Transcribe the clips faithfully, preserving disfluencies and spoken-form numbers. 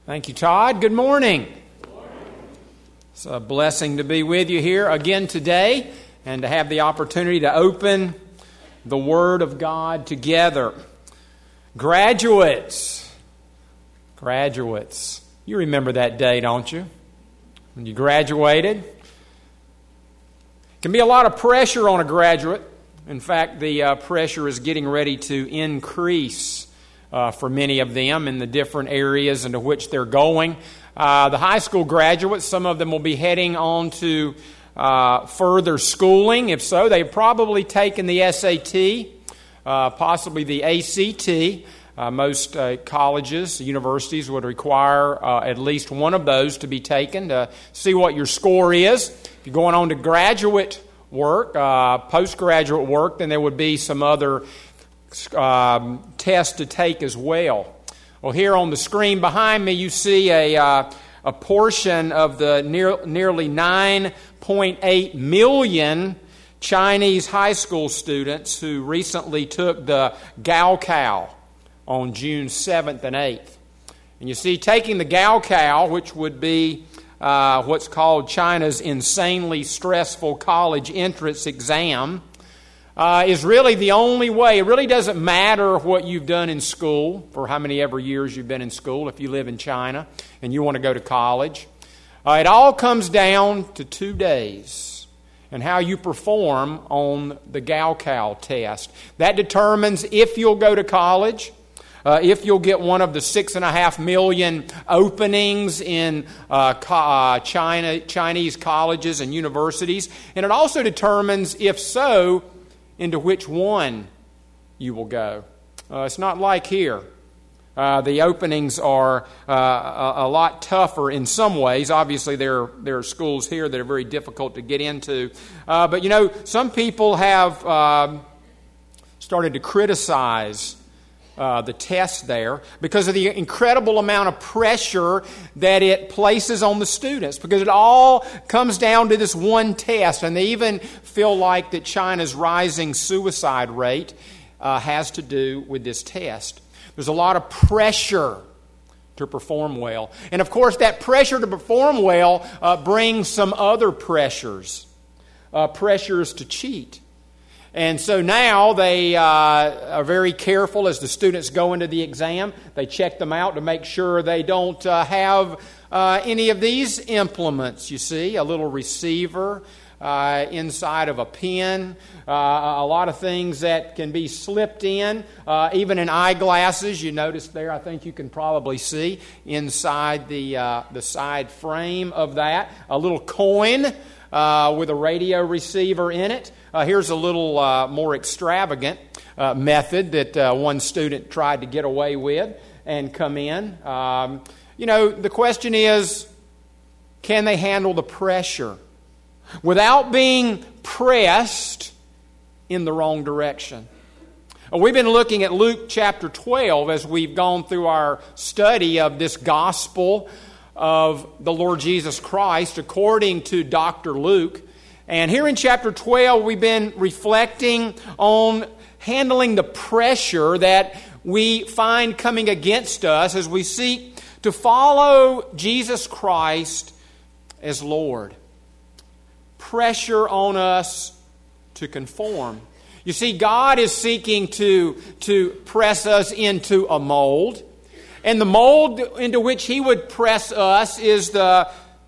Thank you, Todd. Good morning. Good morning. It's a blessing to be with you here again today and to have the opportunity to open the Word of God together. Graduates, graduates, you remember that day, don't you? When you graduated. Can be a lot of pressure on a graduate. In fact, the uh, pressure is getting ready to increase Uh, for many of them in the different areas into which they're going. Uh, the high school graduates, some of them will be heading on to uh, further schooling. If so, they've probably taken the S A T, uh, possibly the A C T. Uh, most uh, colleges, universities would require uh, at least one of those to be taken to see what your score is. If you're going on to graduate work, uh, postgraduate work, then there would be some other Um, test to take as well. Well, here on the screen behind me, you see a uh, a portion of the near, nearly nine point eight million Chinese high school students who recently took the Gaokao on June seventh and eighth. And you see, taking the Gaokao, which would be uh, what's called China's insanely stressful college entrance exam, Uh, is really the only way. It really doesn't matter what you've done in school, for how many ever years you've been in school, if you live in China and you want to go to college. Uh, it all comes down to two days and how you perform on the Gaokao test. That determines if you'll go to college, uh, if you'll get one of the six and a half million openings in uh, uh, China, Chinese colleges and universities. And it also determines, if so, into which one you will go. Uh, it's not like here. Uh, the openings are uh, a, a lot tougher in some ways. Obviously, there, there are schools here that are very difficult to get into. Uh, but, you know, some people have uh, started to criticize Uh, the test there because of the incredible amount of pressure that it places on the students, because it all comes down to this one test, and they even feel like that China's rising suicide rate uh, has to do with this test. There's a lot of pressure to perform well, and of course that pressure to perform well uh, brings some other pressures, uh, pressures to cheat. And so now they uh, are very careful as the students go into the exam. They check them out to make sure they don't uh, have uh, any of these implements. You see, a little receiver uh, inside of a pen, uh, a lot of things that can be slipped in, uh, even in eyeglasses. You notice there, I think you can probably see inside the uh, the side frame of that, a little coin uh, with a radio receiver in it. Uh, here's a little uh, more extravagant uh, method that uh, one student tried to get away with and come in. Um, you know, the question is, can they handle the pressure without being pressed in the wrong direction? Uh, we've been looking at Luke chapter twelve as we've gone through our study of this gospel of the Lord Jesus Christ according to Doctor Luke. And here in chapter twelve, we've been reflecting on handling the pressure that we find coming against us as we seek to follow Jesus Christ as Lord. Pressure on us to conform. You see, God is seeking to, to press us into a mold. And the mold into which He would press us is the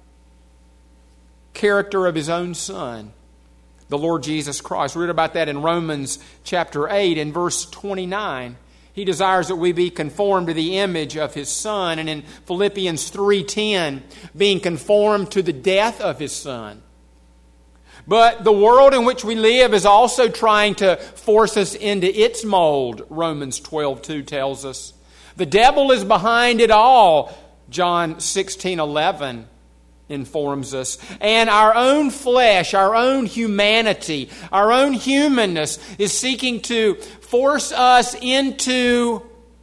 character of His own Son, the Lord Jesus Christ. We read about that in Romans chapter eight and verse twenty-nine. He desires that we be conformed to the image of His Son. And in Philippians three ten, being conformed to the death of His Son. But the world in which we live is also trying to force us into its mold, Romans twelve two tells us. The devil is behind it all, John sixteen eleven informs us. And our own flesh, our own humanity, our own humanness is seeking to force us into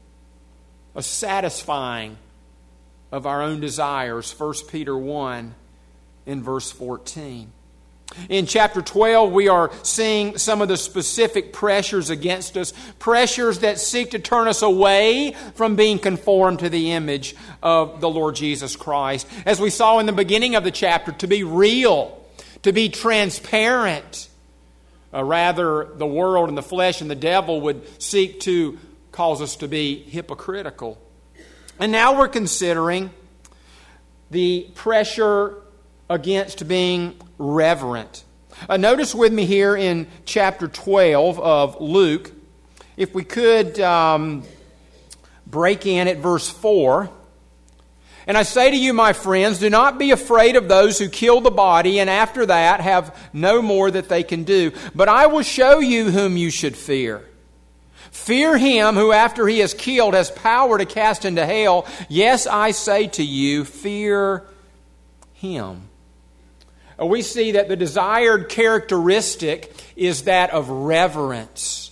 a satisfying of our own desires. First Peter one in verse fourteen. In chapter twelve, we are seeing some of the specific pressures against us, pressures that seek to turn us away from being conformed to the image of the Lord Jesus Christ. As we saw in the beginning of the chapter, to be real, to be transparent. Uh, rather, the world and the flesh and the devil would seek to cause us to be hypocritical. And now we're considering the pressure against being reverent. Uh, notice with me here in chapter twelve of Luke, if we could um, break in at verse four. And I say to you, my friends, do not be afraid of those who kill the body and after that have no more that they can do. But I will show you whom you should fear. Fear him who after he is killed has power to cast into hell. Yes, I say to you, fear him. We see that the desired characteristic is that of reverence.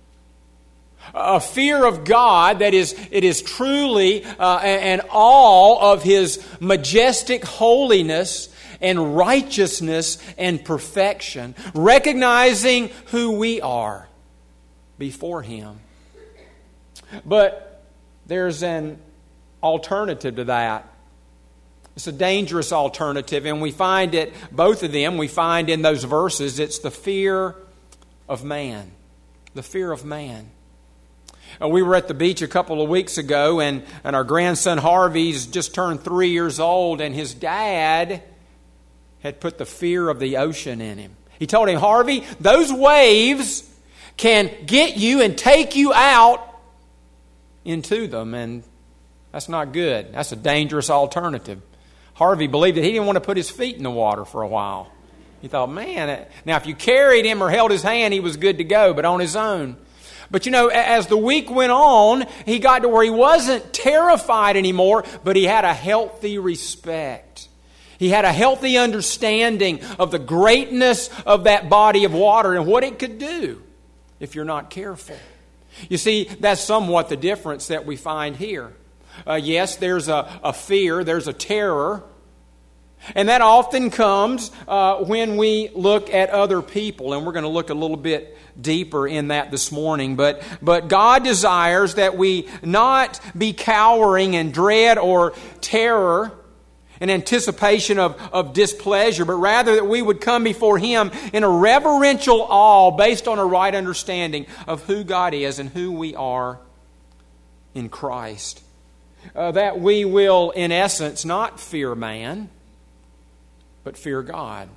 A fear of God that is, it is truly uh, an awe of His majestic holiness and righteousness and perfection, recognizing who we are before Him. But there's an alternative to that. It's a dangerous alternative, and we find it, both of them, we find in those verses, it's the fear of man. The fear of man. Uh, we were at the beach a couple of weeks ago, and, and our grandson Harvey's just turned three years old, and his dad had put the fear of the ocean in him. He told him, Harvey, those waves can get you and take you out into them, and that's not good. That's a dangerous alternative. Harvey believed that he didn't want to put his feet in the water for a while. He thought, man, now if you carried him or held his hand, he was good to go, but on his own. But you know, as the week went on, he got to where he wasn't terrified anymore, but he had a healthy respect. He had a healthy understanding of the greatness of that body of water and what it could do if you're not careful. You see, that's somewhat the difference that we find here. Uh, yes, there's a, a fear, there's a terror. And that often comes uh, when we look at other people. And we're going to look a little bit deeper in that this morning. But, but God desires that we not be cowering in dread or terror in anticipation of, of displeasure, but rather that we would come before Him in a reverential awe based on a right understanding of who God is and who we are in Christ. Uh, that we will, in essence, not fear man, but fear God.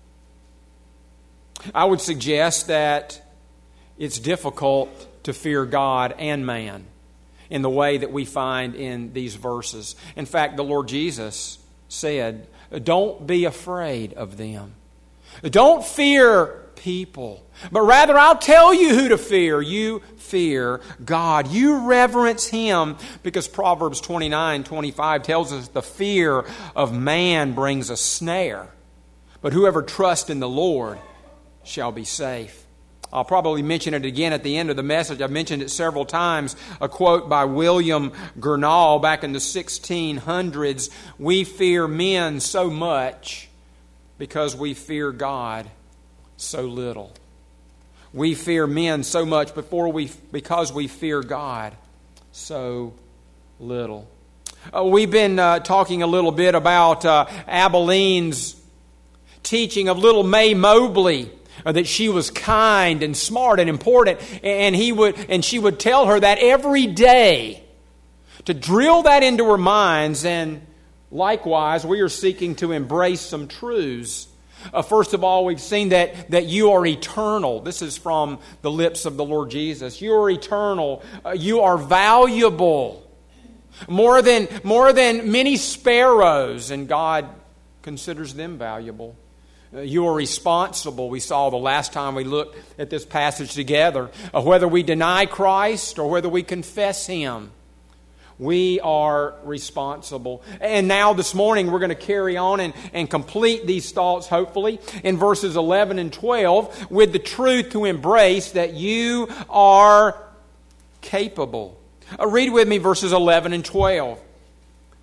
I would suggest that it's difficult to fear God and man in the way that we find in these verses. In fact, the Lord Jesus said, don't be afraid of them. Don't fear people, but rather I'll tell you who to fear. You fear God. You reverence Him, because Proverbs twenty-nine twenty-five tells us the fear of man brings a snare, but whoever trusts in the Lord shall be safe. I'll probably mention it again at the end of the message. I've mentioned it several times. A quote by William Gurnall back in the sixteen hundreds. We fear men so much because we fear God so little. We fear men so much before we, because we fear God so little. Uh, we've been uh, talking a little bit about uh, Abilene's teaching of little May Mobley, uh, that she was kind and smart and important, and he would and she would tell her that every day to drill that into her minds. And likewise, we are seeking to embrace some truths. Uh, first of all, we've seen that, that you are eternal. This is from the lips of the Lord Jesus. You are eternal. Uh, you are valuable. More than, more than many sparrows, and God considers them valuable. Uh, you are responsible. We saw the last time we looked at this passage together. Uh, whether we deny Christ or whether we confess Him, we are responsible. And now this morning we're going to carry on and, and complete these thoughts, hopefully, in verses eleven and twelve with the truth to embrace that you are capable. Uh, read with me verses eleven and twelve.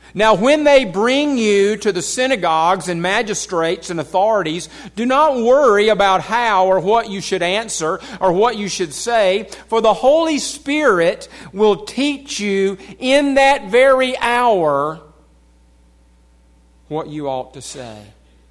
Now when they bring you to the synagogues and magistrates and authorities, do not worry about how or what you should answer or what you should say, for the Holy Spirit will teach you in that very hour what you ought to say.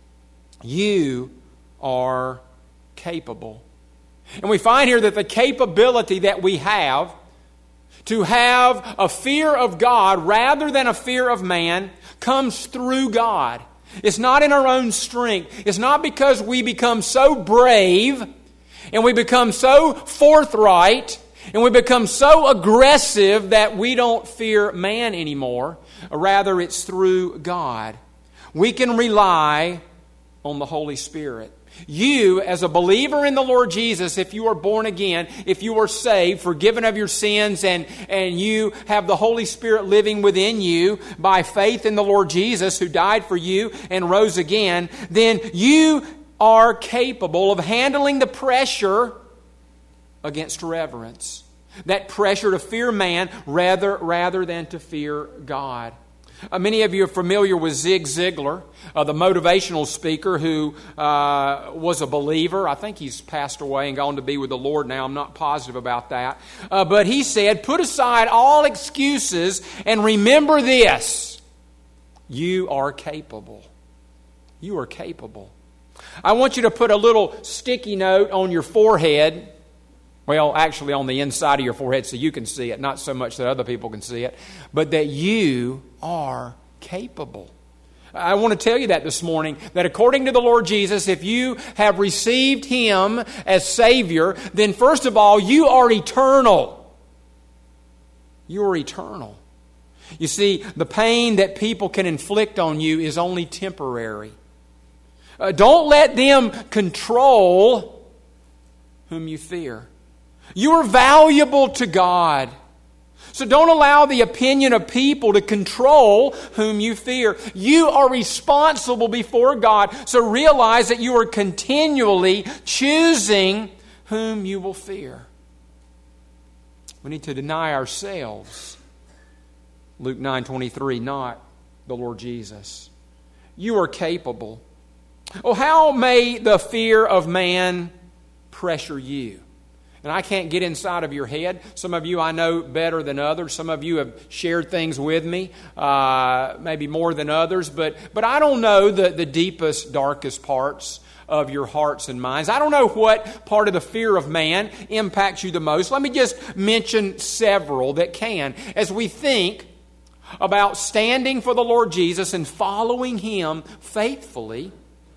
You are capable. And we find here that the capability that we have to have a fear of God rather than a fear of man comes through God. It's not in our own strength. It's not because we become so brave and we become so forthright and we become so aggressive that we don't fear man anymore. Rather, it's through God. We can rely on the Holy Spirit. You, as a believer in the Lord Jesus, if you are born again, if you are saved, forgiven of your sins, and, and you have the Holy Spirit living within you by faith in the Lord Jesus who died for you and rose again, then you are capable of handling the pressure against reverence. That pressure to fear man rather, rather than to fear God. Uh, many of you are familiar with Zig Ziglar, uh, the motivational speaker who uh, was a believer. I think he's passed away and gone to be with the Lord now. I'm not positive about that. Uh, but he said, put aside all excuses and remember this. You are capable. You are capable. I want you to put a little sticky note on your forehead. Well, actually on the inside of your forehead so you can see it, not so much that other people can see it, but that you are capable. I want to tell you that this morning, that according to the Lord Jesus, if you have received Him as Savior, then first of all, you are eternal. You are eternal. You see, the pain that people can inflict on you is only temporary. Uh, don't let them control whom you fear. You are valuable to God. So don't allow the opinion of people to control whom you fear. You are responsible before God. So realize that you are continually choosing whom you will fear. We need to deny ourselves. Luke nine twenty-three, not the Lord Jesus. You are capable. Oh, how may the fear of man pressure you? And I can't get inside of your head. Some of you I know better than others. Some of you have shared things with me, uh, maybe more than others. But but I don't know the, the deepest, darkest parts of your hearts and minds. I don't know what part of the fear of man impacts you the most. Let me just mention several that can. As we think about standing for the Lord Jesus and following Him faithfully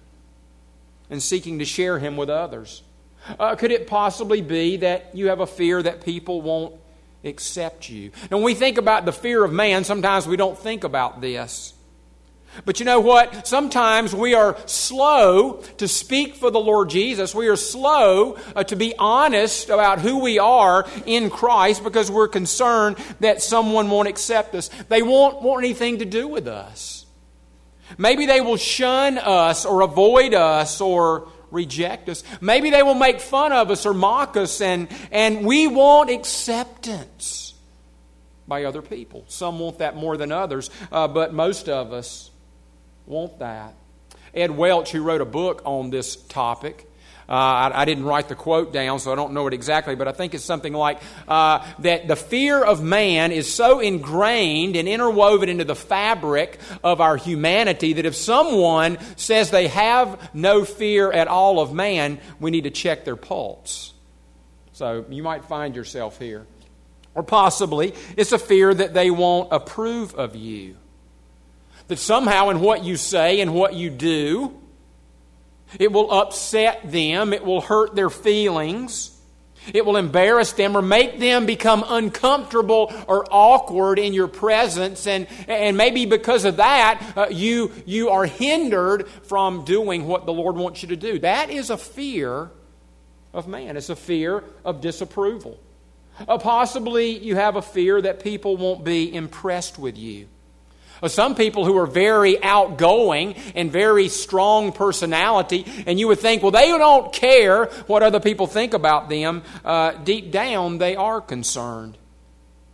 and seeking to share Him with others. Uh, could it possibly be that you have a fear that people won't accept you? And when we think about the fear of man, sometimes we don't think about this. But you know what? Sometimes we are slow to speak for the Lord Jesus. We are slow uh, to be honest about who we are in Christ because we're concerned that someone won't accept us. They won't want anything to do with us. Maybe they will shun us or avoid us or reject us. Maybe they will make fun of us or mock us, and, and we want acceptance by other people. Some want that more than others, uh, but most of us want that. Ed Welch, who wrote a book on this topic, uh, I, I didn't write the quote down, so I don't know it exactly, but I think it's something like uh, that the fear of man is so ingrained and interwoven into the fabric of our humanity that if someone says they have no fear at all of man, we need to check their pulse. So you might find yourself here. Or possibly it's a fear that they won't approve of you. That somehow in what you say and what you do, it will upset them, it will hurt their feelings, it will embarrass them or make them become uncomfortable or awkward in your presence. And, and maybe because of that, uh, you, you are hindered from doing what the Lord wants you to do. That is a fear of man. It's a fear of disapproval. Uh, possibly you have a fear that people won't be impressed with you. Some people who are very outgoing and very strong personality, and you would think, well, they don't care what other people think about them. Uh, deep down, they are concerned.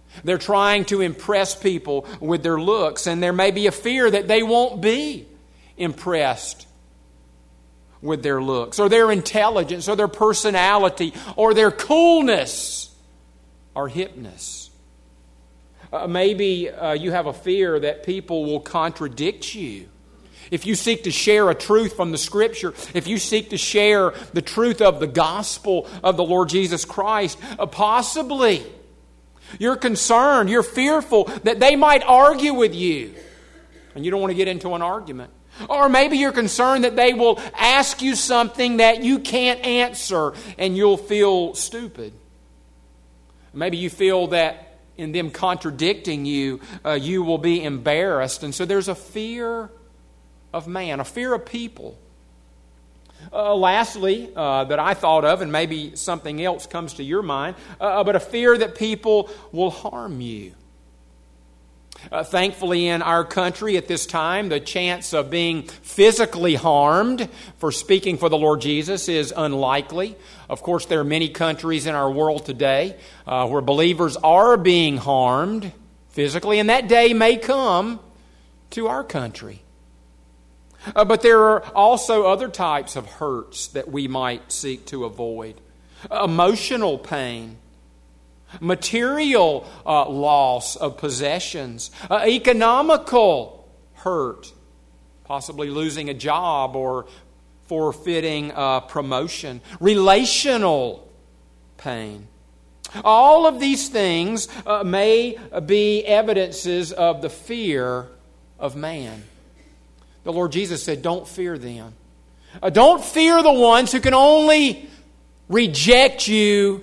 They're trying to impress people with their looks, and there may be a fear that they won't be impressed with their looks, or their intelligence, or their personality, or their coolness, or hipness. Uh, maybe uh, you have a fear that people will contradict you. If you seek to share a truth from the Scripture, if you seek to share the truth of the gospel of the Lord Jesus Christ, uh, possibly you're concerned, you're fearful that they might argue with you, and you don't want to get into an argument. Or maybe you're concerned that they will ask you something that you can't answer, and you'll feel stupid. Maybe you feel that in them contradicting you, uh, you will be embarrassed. And so there's a fear of man, a fear of people. Uh, lastly, uh, that I thought of, and maybe something else comes to your mind, uh, but a fear that people will harm you. Uh, thankfully, in our country at this time, the chance of being physically harmed for speaking for the Lord Jesus is unlikely. Of course, there are many countries in our world today uh, where believers are being harmed physically, and that day may come to our country. Uh, but there are also other types of hurts that we might seek to avoid. Emotional pain, material uh, loss of possessions, uh, economical hurt, possibly losing a job or forfeiting a promotion, relational pain. All of these things uh, may be evidences of the fear of man. The Lord Jesus said, don't fear them. Uh, don't fear the ones who can only reject you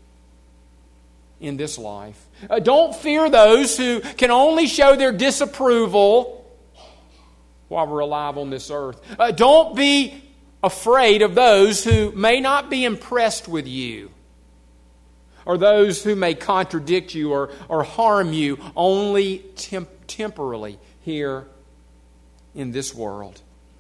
in this life. Uh, don't fear those who can only show their disapproval while we're alive on this earth. Uh, don't be afraid of those who may not be impressed with you, or those who may contradict you or, or harm you only temp- temporarily here in this world.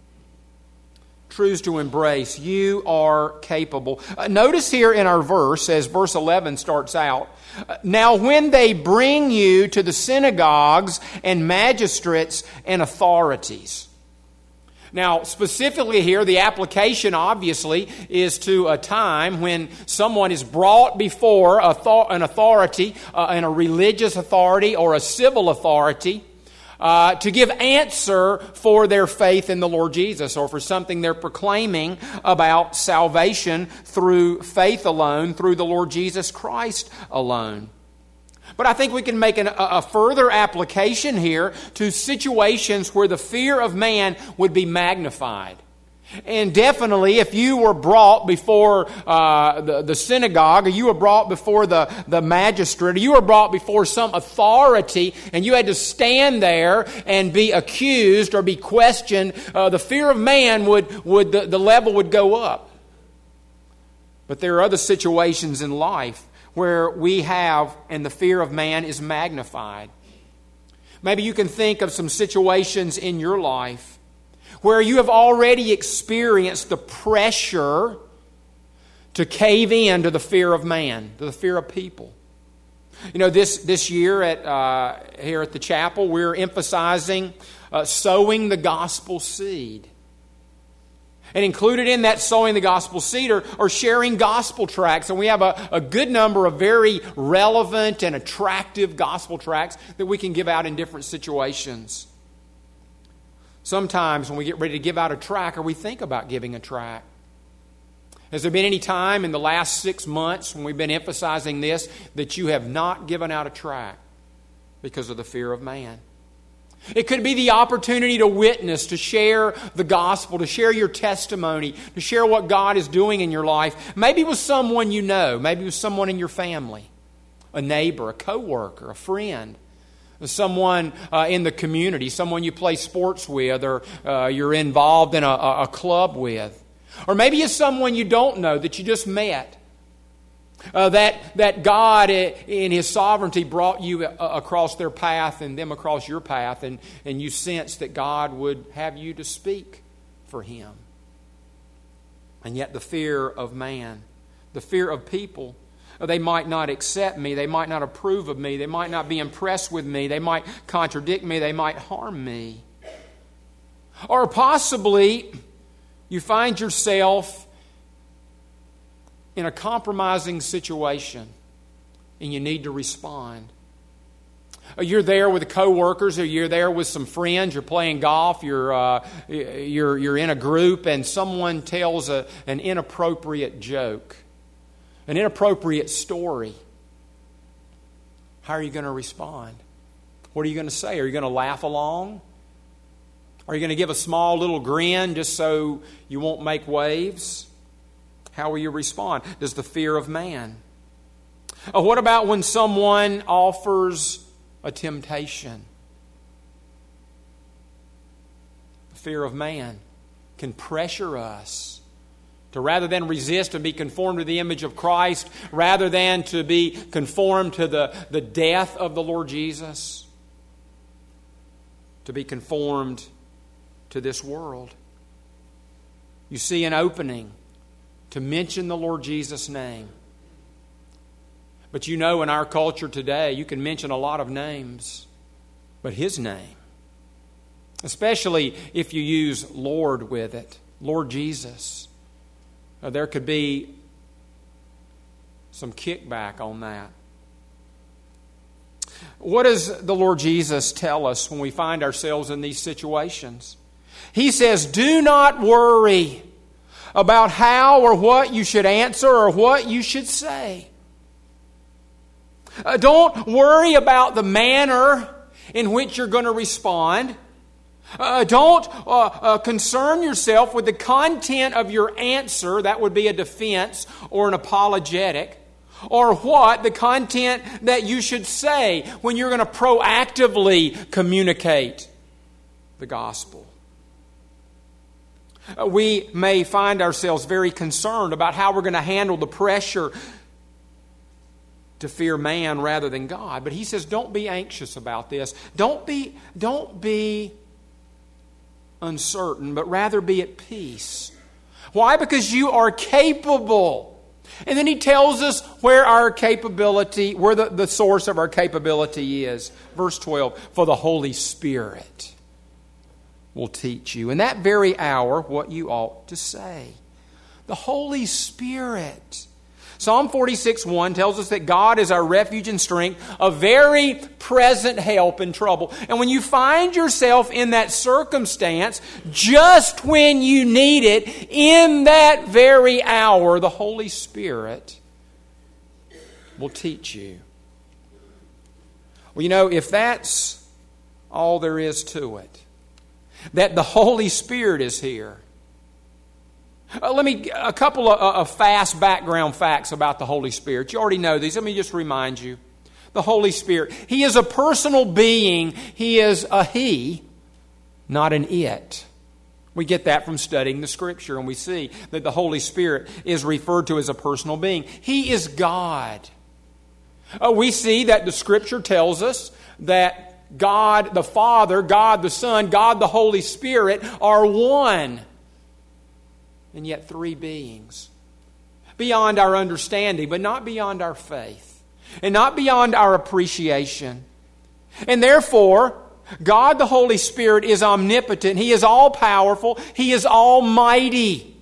Truths to embrace. You are capable. Uh, notice here in our verse, as verse eleven starts out, uh, now when they bring you to the synagogues and magistrates and authorities. Now, specifically here, the application obviously is to a time when someone is brought before an authority, uh, and a religious authority or a civil authority, Uh, to give answer for their faith in the Lord Jesus, or for something they're proclaiming about salvation through faith alone, through the Lord Jesus Christ alone. But I think we can make an, a, a further application here to situations where the fear of man would be magnified. And definitely, if you were brought before uh, the, the synagogue, or you were brought before the, the magistrate, or you were brought before some authority, and you had to stand there and be accused or be questioned, uh, the fear of man would, would the, the level would go up. But there are other situations in life where we have, and the fear of man is magnified. Maybe you can think of some situations in your life where you have already experienced the pressure to cave in to the fear of man, to the fear of people. You know, this this year at uh, here at the chapel, we're emphasizing uh, sowing the gospel seed. And included in that sowing the gospel seed are, are sharing gospel tracts. And we have a, a good number of very relevant and attractive gospel tracts that we can give out in different situations. Sometimes when we get ready to give out a tract, or we think about giving a tract, has there been any time in the last six months when we've been emphasizing this that you have not given out a tract because of the fear of man? It could be the opportunity to witness, to share the gospel, to share your testimony, to share what God is doing in your life. Maybe with someone you know, maybe with someone in your family, a neighbor, a coworker, a friend. Someone uh, in the community, someone you play sports with, or uh, you're involved in a, a club with. Or maybe it's someone you don't know that you just met. Uh, that, that God in His sovereignty brought you across their path and them across your path, and, and you sense that God would have you to speak for Him. And yet the fear of man, the fear of people, Or they might not accept me. They might not approve of me. They might not be impressed with me. They might contradict me. They might harm me. Or possibly you find yourself in a compromising situation and you need to respond. Or you're there with coworkers, or you're there with some friends. You're playing golf. You're uh, you're you're in a group, and someone tells a, an inappropriate joke, an inappropriate story. How are you going to respond? What are you going to say? Are you going to laugh along? Are you going to give a small little grin just so you won't make waves? How will you respond? Does the fear of man? Or what about when someone offers a temptation? The fear of man can pressure us to, rather than resist and be conformed to the image of Christ, rather than to be conformed to the, the death of the Lord Jesus, to be conformed to this world. You see an opening to mention the Lord Jesus' name. But you know, in our culture today, you can mention a lot of names, but His name, especially if you use Lord with it, Lord Jesus, there could be some kickback on that. What does the Lord Jesus tell us when we find ourselves in these situations? He says, do not worry about how or what you should answer or what you should say. Uh, don't worry about the manner in which you're going to respond. Uh, don't uh, uh, concern yourself with the content of your answer. That would be a defense or an apologetic. Or what the content that you should say when you're going to proactively communicate the gospel. Uh, we may find ourselves very concerned about how we're going to handle the pressure to fear man rather than God. But He says, don't be anxious about this. Don't be, don't be uncertain, but rather be at peace. Why? Because you are capable. And then He tells us where our capability, where the, the source of our capability is. Verse twelve, for the Holy Spirit will teach you in that very hour what you ought to say. The Holy Spirit. Psalm forty-six one tells us that God is our refuge and strength, a very present help in trouble. And when you find yourself in that circumstance, just when you need it, in that very hour, the Holy Spirit will teach you. Well, you know, if that's all there is to it, that the Holy Spirit is here. Uh, let me, a couple of, of fast background facts about the Holy Spirit. You already know these. Let me just remind you. The Holy Spirit. He is a personal being. He is a He, not an it. We get that from studying the Scripture, and we see that the Holy Spirit is referred to as a personal being. He is God. Uh, we see that the Scripture tells us that God the Father, God the Son, God the Holy Spirit are one. And yet three beings. Beyond our understanding, but not beyond our faith. And not beyond our appreciation. And therefore, God the Holy Spirit is omnipotent. He is all-powerful. He is almighty.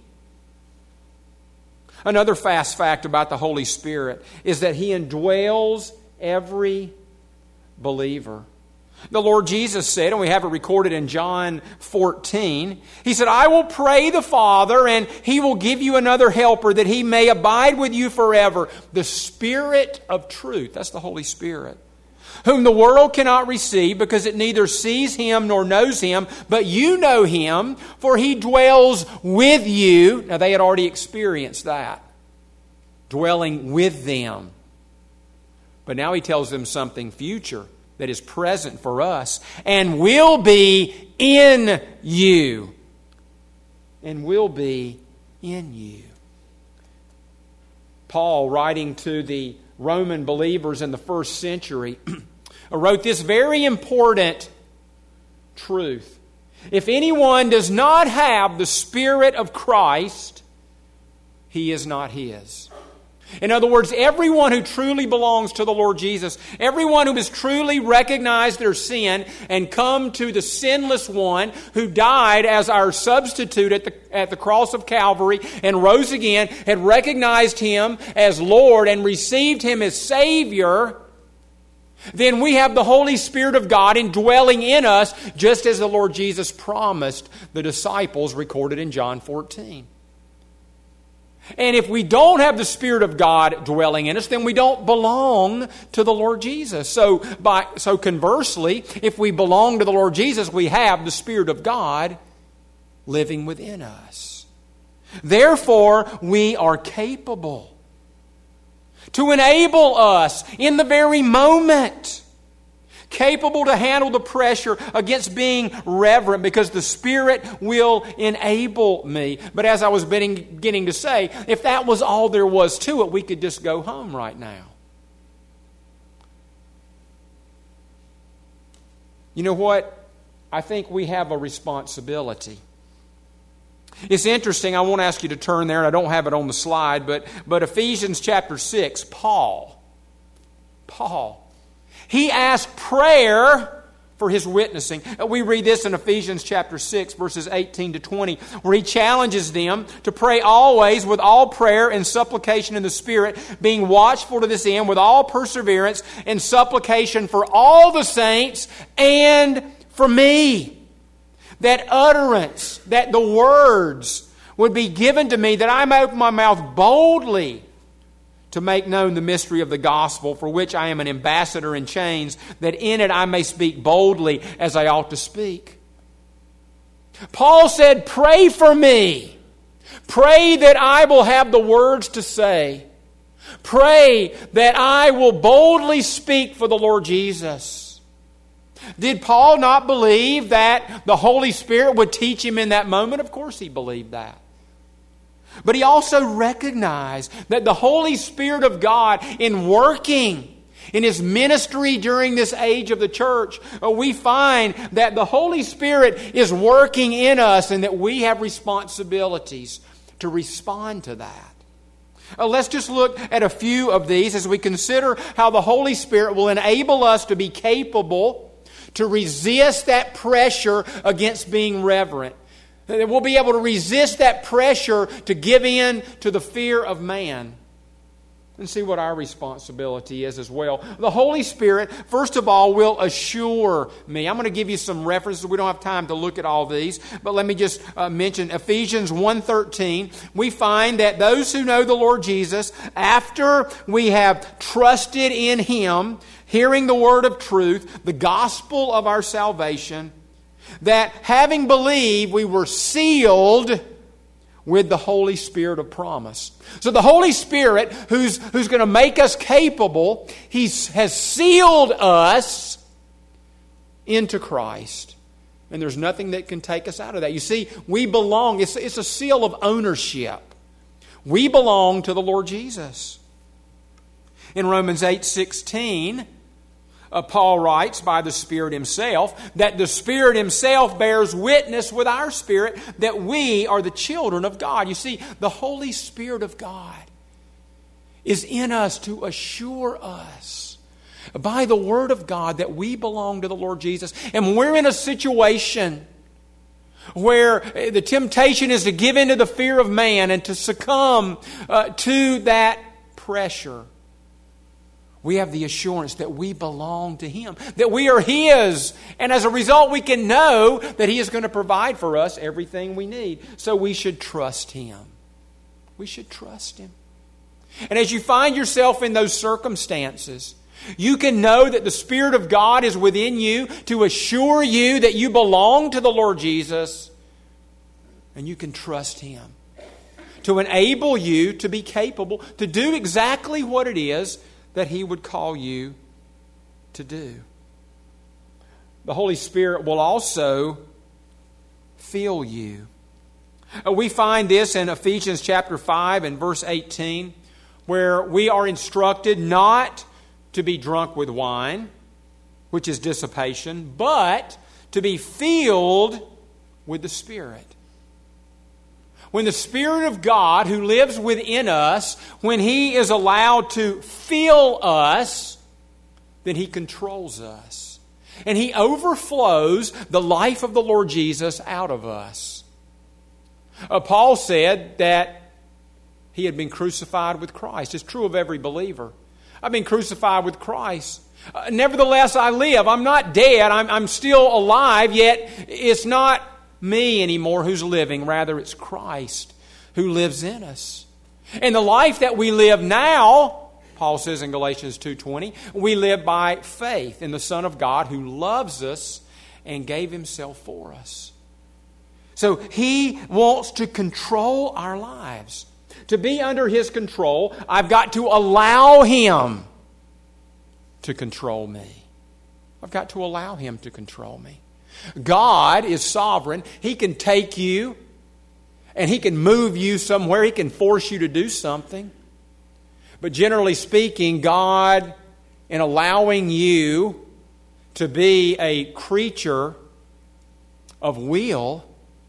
Another fast fact about the Holy Spirit is that He indwells every believer. The Lord Jesus said, and we have it recorded in John fourteen, He said, I will pray the Father, and He will give you another helper that He may abide with you forever. The Spirit of truth. That's the Holy Spirit. Whom the world cannot receive because it neither sees Him nor knows Him, but you know Him, for He dwells with you. Now they had already experienced that. Dwelling with them. But now He tells them something future that is present for us and will be in you. And will be in you. Paul, writing to the Roman believers in the first century, wrote this very important truth. If anyone does not have the Spirit of Christ, he is not his. In other words, everyone who truly belongs to the Lord Jesus, everyone who has truly recognized their sin and come to the sinless one who died as our substitute at the, at the cross of Calvary and rose again, had recognized Him as Lord and received Him as Savior, then we have the Holy Spirit of God indwelling in us, just as the Lord Jesus promised the disciples recorded in John fourteen. And if we don't have the Spirit of God dwelling in us, then we don't belong to the Lord Jesus. So, by, so conversely, if we belong to the Lord Jesus, we have the Spirit of God living within us. Therefore, we are capable to enable us in the very moment, capable to handle the pressure against being reverent, because the Spirit will enable me. But as I was beginning to say, if that was all there was to it, we could just go home right now. You know what? I think we have a responsibility. It's interesting. I won't ask you to turn there, and I don't have it on the slide, but, but Ephesians chapter six, Paul, Paul, he asked prayer for his witnessing. We read this in Ephesians chapter six, verses eighteen to twenty, where he challenges them to pray always with all prayer and supplication in the Spirit, being watchful to this end with all perseverance and supplication for all the saints and for me. That utterance, that the words would be given to me, that I may open my mouth boldly to make known the mystery of the gospel, for which I am an ambassador in chains, that in it I may speak boldly as I ought to speak. Paul said, pray for me. Pray that I will have the words to say. Pray that I will boldly speak for the Lord Jesus. Did Paul not believe that the Holy Spirit would teach him in that moment? Of course he believed that. But he also recognized that the Holy Spirit of God, in working in His ministry during this age of the church, we find that the Holy Spirit is working in us and that we have responsibilities to respond to that. Uh, let's just look at a few of these as we consider how the Holy Spirit will enable us to be capable to resist that pressure against being reverent. That we'll be able to resist that pressure to give in to the fear of man. And see what our responsibility is as well. The Holy Spirit, first of all, will assure me. I'm going to give you some references. We don't have time to look at all these. But let me just uh, mention Ephesians one thirteen. We find that those who know the Lord Jesus, after we have trusted in Him, hearing the word of truth, the gospel of our salvation, that having believed, we were sealed with the Holy Spirit of promise. So the Holy Spirit, who's, who's going to make us capable, He has sealed us into Christ. And there's nothing that can take us out of that. You see, we belong. It's, it's a seal of ownership. We belong to the Lord Jesus. In Romans eight sixteen, Uh, Paul writes by the Spirit Himself that the Spirit Himself bears witness with our spirit that we are the children of God. You see, the Holy Spirit of God is in us to assure us by the Word of God that we belong to the Lord Jesus. And we're in a situation where the temptation is to give in to the fear of man and to succumb uh, to that pressure. We have the assurance that we belong to Him, that we are His. And as a result, we can know that He is going to provide for us everything we need. So we should trust Him. We should trust Him. And as you find yourself in those circumstances, you can know that the Spirit of God is within you to assure you that you belong to the Lord Jesus. And you can trust Him to enable you to be capable to do exactly what it is that He would call you to do. The Holy Spirit will also fill you. We find this in Ephesians chapter five and verse eighteen, where we are instructed not to be drunk with wine, which is dissipation, but to be filled with the Spirit. When the Spirit of God who lives within us, when He is allowed to fill us, then He controls us. And He overflows the life of the Lord Jesus out of us. Uh, Paul said that he had been crucified with Christ. It's true of every believer. I've been crucified with Christ. Uh, nevertheless, I live. I'm not dead. I'm, I'm still alive, yet it's not me anymore who's living. Rather, it's Christ who lives in us. And the life that we live now, Paul says in Galatians two twenty, we live by faith in the Son of God who loves us and gave Himself for us. So He wants to control our lives. To be under His control, I've got to allow Him to control me. I've got to allow Him to control me. God is sovereign. He can take you and He can move you somewhere. He can force you to do something. But generally speaking, God, in allowing you to be a creature of will,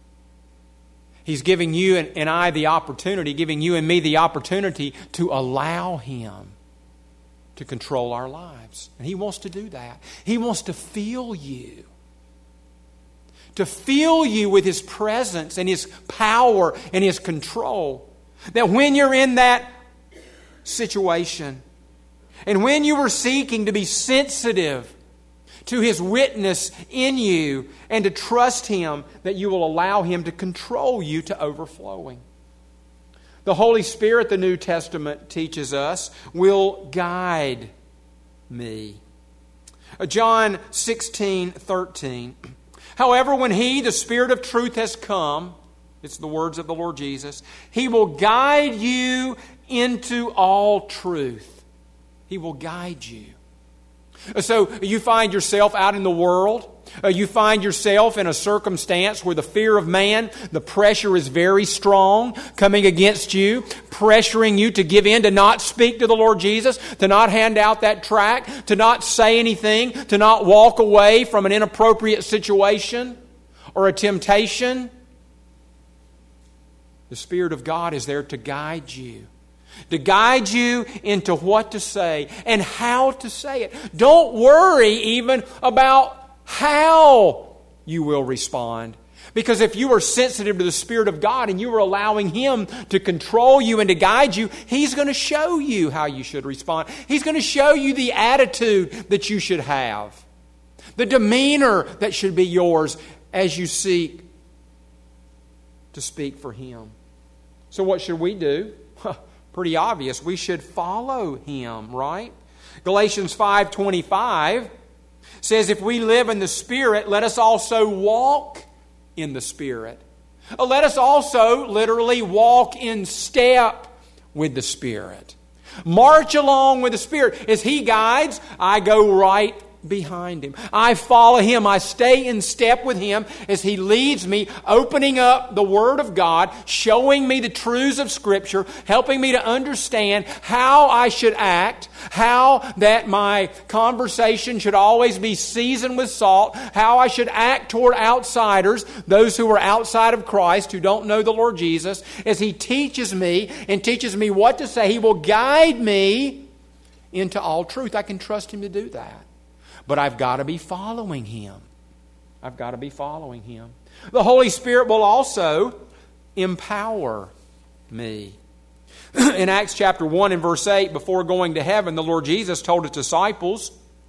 He's giving you and, and I the opportunity, giving you and me the opportunity to allow Him to control our lives. And He wants to do that. He wants to fill you. To fill you with His presence and His power and His control. That when you're in that situation, and when you were seeking to be sensitive to His witness in you and to trust Him, that you will allow Him to control you to overflowing. The Holy Spirit, the New Testament teaches us, will guide me. John sixteen thirteen. However, when He, the Spirit of truth, has come, it's the words of the Lord Jesus, He will guide you into all truth. He will guide you. So you find yourself out in the world. Uh, you find yourself in a circumstance where the fear of man, the pressure is very strong coming against you, pressuring you to give in, to not speak to the Lord Jesus, to not hand out that tract, to not say anything, to not walk away from an inappropriate situation or a temptation. The Spirit of God is there to guide you. To guide you into what to say and how to say it. Don't worry even about how you will respond. Because if you are sensitive to the Spirit of God and you are allowing Him to control you and to guide you, He's going to show you how you should respond. He's going to show you the attitude that you should have. The demeanor that should be yours as you seek to speak for Him. So what should we do? Pretty obvious. We should follow Him, right? Galatians five twenty-five says, if we live in the Spirit, let us also walk in the Spirit. Let us also literally walk in step with the Spirit. March along with the Spirit. As He guides, I go right behind Him. I follow Him. I stay in step with Him as He leads me, opening up the Word of God, showing me the truths of Scripture, helping me to understand how I should act, how that my conversation should always be seasoned with salt, how I should act toward outsiders, those who are outside of Christ, who don't know the Lord Jesus. As He teaches me and teaches me what to say, He will guide me into all truth. I can trust Him to do that. But I've got to be following Him. I've got to be following Him. The Holy Spirit will also empower me. In Acts chapter one and verse eight, before going to heaven, the Lord Jesus told His disciples,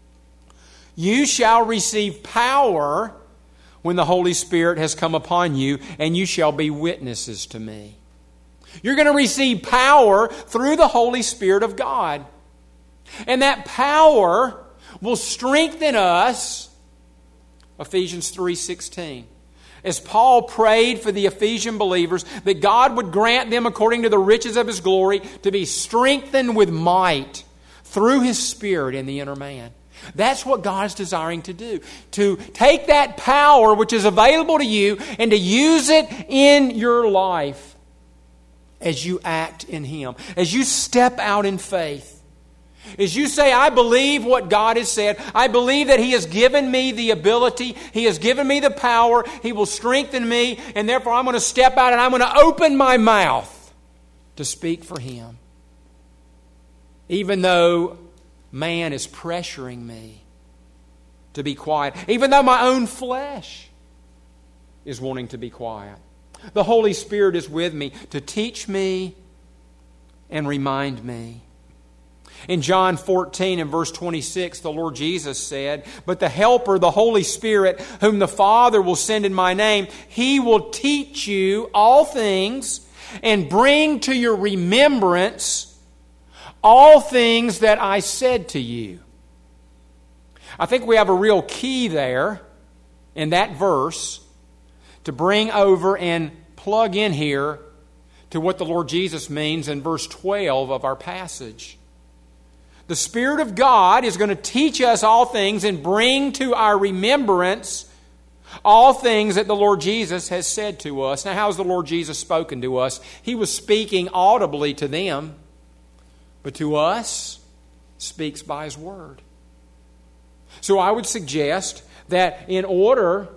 you shall receive power when the Holy Spirit has come upon you, and you shall be witnesses to me. You're going to receive power through the Holy Spirit of God. And that power will strengthen us, Ephesians three sixteen. As Paul prayed for the Ephesian believers, that God would grant them, according to the riches of His glory, to be strengthened with might through His Spirit in the inner man. That's what God's desiring to do. To take that power which is available to you and to use it in your life as you act in Him. As you step out in faith. Is you say, I believe what God has said. I believe that He has given me the ability. He has given me the power. He will strengthen me. And therefore I'm going to step out and I'm going to open my mouth to speak for Him. Even though man is pressuring me to be quiet. Even though my own flesh is wanting to be quiet. The Holy Spirit is with me to teach me and remind me. In John fourteen and verse twenty-six, the Lord Jesus said, "But the Helper, the Holy Spirit, whom the Father will send in my name, He will teach you all things and bring to your remembrance all things that I said to you." I think we have a real key there in that verse to bring over and plug in here to what the Lord Jesus means in verse twelve of our passage. The Spirit of God is going to teach us all things and bring to our remembrance all things that the Lord Jesus has said to us. Now, how has the Lord Jesus spoken to us? He was speaking audibly to them, but to us, speaks by His Word. So I would suggest that in order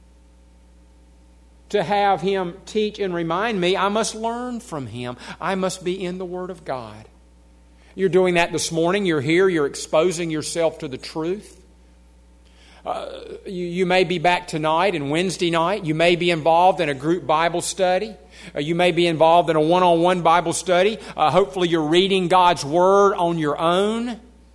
to have Him teach and remind me, I must learn from Him. I must be in the Word of God. You're doing that this morning. You're here. You're exposing yourself to the truth. Uh, you, you may be back tonight and Wednesday night. You may be involved in a group Bible study. Uh, you may be involved in a one-on-one Bible study. Uh, hopefully you're reading God's Word on your own,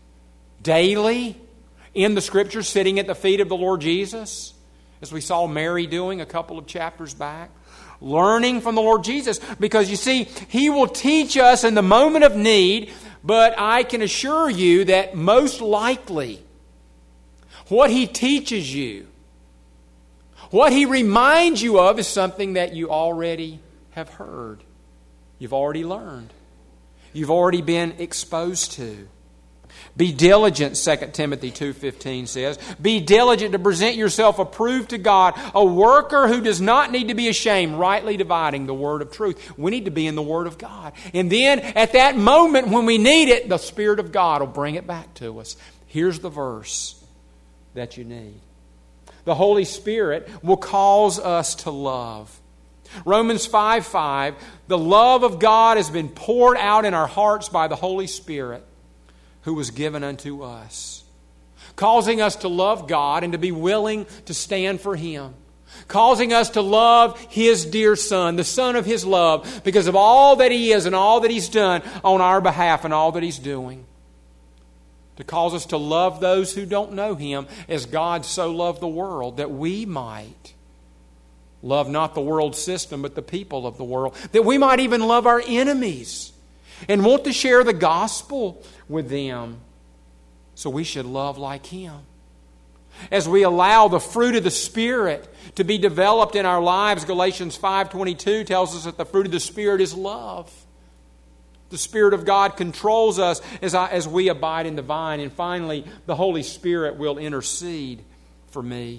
daily, in the Scriptures, sitting at the feet of the Lord Jesus, as we saw Mary doing a couple of chapters back. Learning from the Lord Jesus. Because you see, He will teach us in the moment of need, but I can assure you that most likely what He teaches you, what He reminds you of, is something that you already have heard. You've already learned. You've already been exposed to. Be diligent, Second Timothy two fifteen says. Be diligent to present yourself approved to God, a worker who does not need to be ashamed, rightly dividing the word of truth. We need to be in the Word of God. And then at that moment when we need it, the Spirit of God will bring it back to us. Here's the verse that you need. The Holy Spirit will cause us to love. Romans five five, the love of God has been poured out in our hearts by the Holy Spirit, who was given unto us, causing us to love God and to be willing to stand for Him, causing us to love His dear Son, the Son of His love, because of all that He is and all that He's done on our behalf and all that He's doing, to cause us to love those who don't know Him as God so loved the world, that we might love not the world system but the people of the world, that we might even love our enemies and want to share the gospel with them. So we should love like Him. As we allow the fruit of the Spirit to be developed in our lives, Galatians five twenty-two tells us that the fruit of the Spirit is love. The Spirit of God controls us as, I, as we abide in the vine. And finally, the Holy Spirit will intercede for me.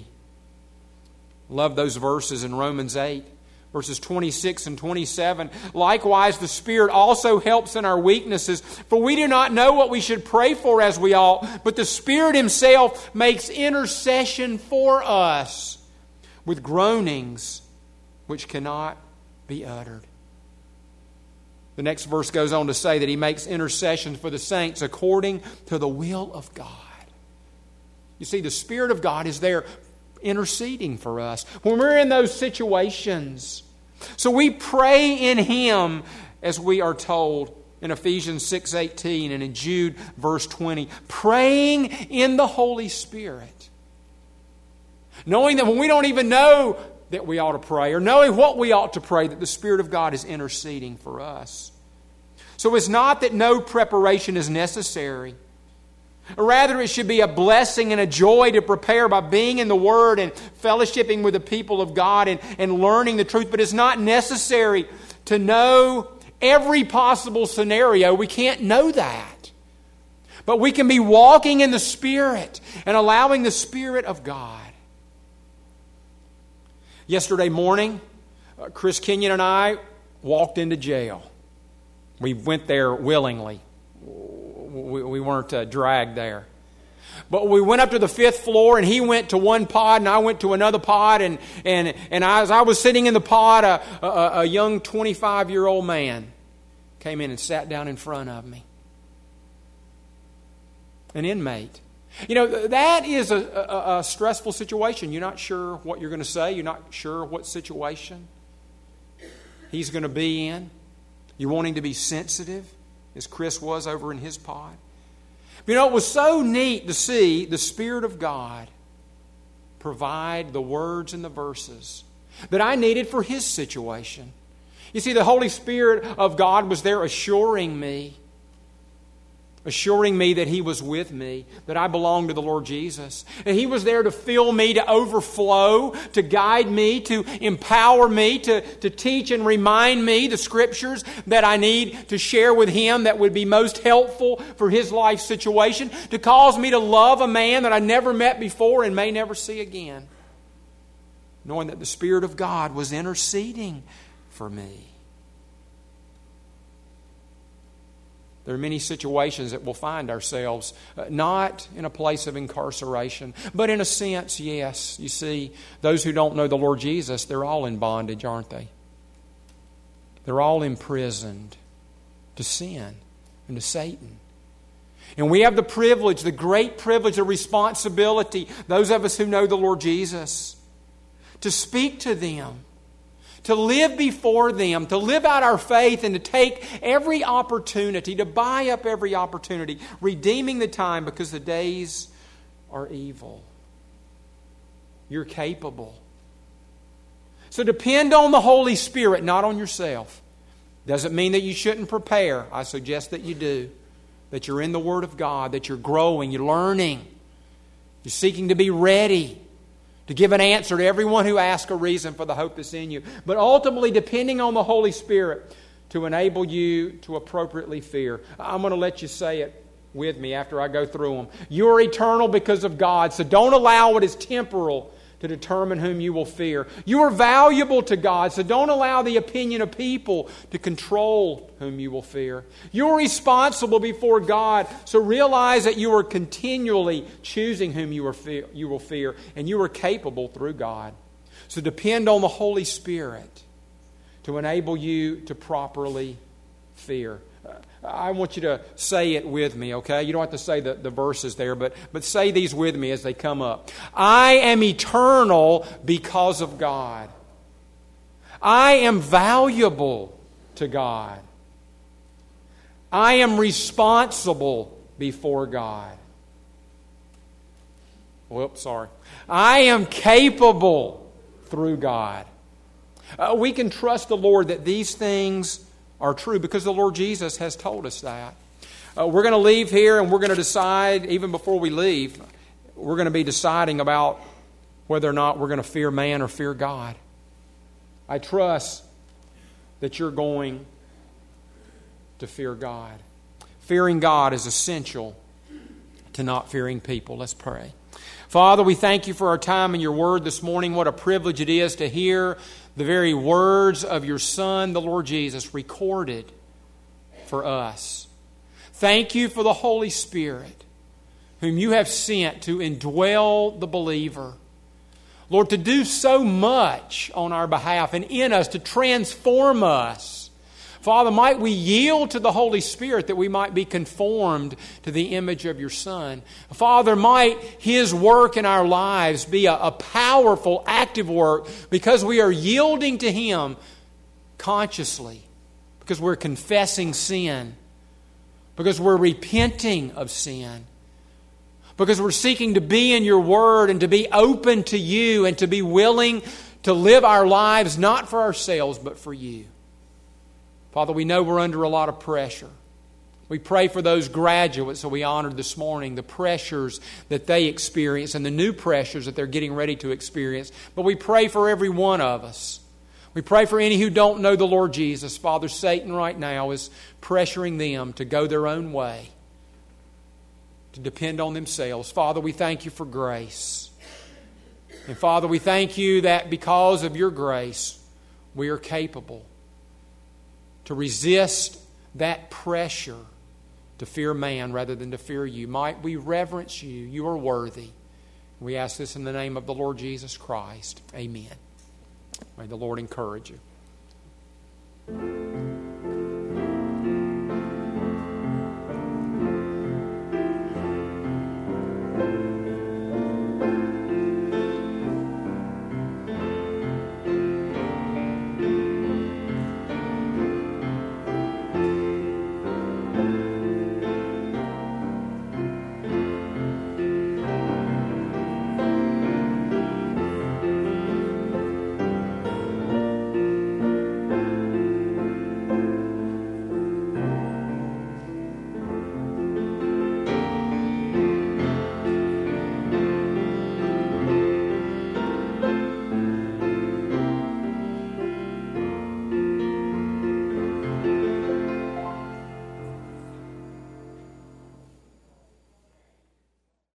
Love those verses in Romans eight. Verses twenty-six and twenty-seven. Likewise, the Spirit also helps in our weaknesses, for we do not know what we should pray for as we ought, but the Spirit Himself makes intercession for us with groanings which cannot be uttered. The next verse goes on to say that He makes intercession for the saints according to the will of God. You see, the Spirit of God is there interceding for us when we're in those situations. So we pray in Him, as we are told in Ephesians six eighteen and in Jude verse twenty, praying in the Holy Spirit, knowing that when we don't even know that we ought to pray, or knowing what we ought to pray, that the Spirit of God is interceding for us. So it's not that no preparation is necessary. Rather, it should be a blessing and a joy to prepare by being in the Word and fellowshipping with the people of God and, and learning the truth. But it's not necessary to know every possible scenario. We can't know that. But we can be walking in the Spirit and allowing the Spirit of God. Yesterday morning, uh, Chris Kenyon and I walked into jail. We went there willingly. We, we weren't uh, dragged there. But we went up to the fifth floor, and he went to one pod, and I went to another pod. And and and as I was sitting in the pod, a, a, a young twenty-five-year-old man came in and sat down in front of me. An inmate. You know, that is a, a, a stressful situation. You're not sure what you're going to say. You're not sure what situation he's going to be in. You're wanting to be sensitive, as Chris was over in his pod. You know, it was so neat to see the Spirit of God provide the words and the verses that I needed for his situation. You see, the Holy Spirit of God was there assuring me, assuring me that He was with me, that I belonged to the Lord Jesus. And He was there to fill me to overflow, to guide me, to empower me, to, to teach and remind me the Scriptures that I need to share with Him that would be most helpful for His life situation, to cause me to love a man that I never met before and may never see again, knowing that the Spirit of God was interceding for me. There are many situations that we'll find ourselves uh, not in a place of incarceration, but in a sense, yes. You see, those who don't know the Lord Jesus, they're all in bondage, aren't they? They're all imprisoned to sin and to Satan. And we have the privilege, the great privilege, the responsibility, those of us who know the Lord Jesus, to speak to them, to live before them, to live out our faith, and to take every opportunity, to buy up every opportunity, redeeming the time because the days are evil. You're capable. So depend on the Holy Spirit, not on yourself. Doesn't mean that you shouldn't prepare. I suggest that you do. That you're in the Word of God, that you're growing, you're learning. You're seeking to be ready to give an answer to everyone who asks a reason for the hope that's in you. But ultimately, depending on the Holy Spirit to enable you to appropriately fear. I'm going to let you say it with me after I go through them. You are eternal because of God, so don't allow what is temporal to determine whom you will fear. You are valuable to God, so don't allow the opinion of people to control whom you will fear. You are responsible before God, so realize that you are continually choosing whom you, are fear, you will fear, and you are capable through God. So depend on the Holy Spirit to enable you to properly fear. I want you to say it with me, okay? You don't have to say the, the verses there, but, but say these with me as they come up. I am eternal because of God. I am valuable to God. I am responsible before God. Whoops, sorry. I am capable through God. Uh, we can trust the Lord that these things are true because the Lord Jesus has told us that. Uh, we're going to leave here and we're going to decide, even before we leave, we're going to be deciding about whether or not we're going to fear man or fear God. I trust that you're going to fear God. Fearing God is essential to not fearing people. Let's pray. Father, we thank you for our time in your word this morning. What a privilege it is to hear the very words of your Son, the Lord Jesus, recorded for us. Thank you for the Holy Spirit, whom you have sent to indwell the believer. Lord, to do so much on our behalf and in us, to transform us. Father, might we yield to the Holy Spirit that we might be conformed to the image of your Son. Father, might His work in our lives be a, a powerful, active work because we are yielding to Him consciously, because we're confessing sin, because we're repenting of sin, because we're seeking to be in your Word and to be open to you and to be willing to live our lives not for ourselves but for you. Father, we know we're under a lot of pressure. We pray for those graduates that we honored this morning, the pressures that they experience and the new pressures that they're getting ready to experience. But we pray for every one of us. We pray for any who don't know the Lord Jesus. Father, Satan right now is pressuring them to go their own way, to depend on themselves. Father, we thank you for grace. And Father, we thank you that because of your grace, we are capable to resist that pressure to fear man rather than to fear you. Might we reverence you. You are worthy. We ask this in the name of the Lord Jesus Christ. Amen. May the Lord encourage you.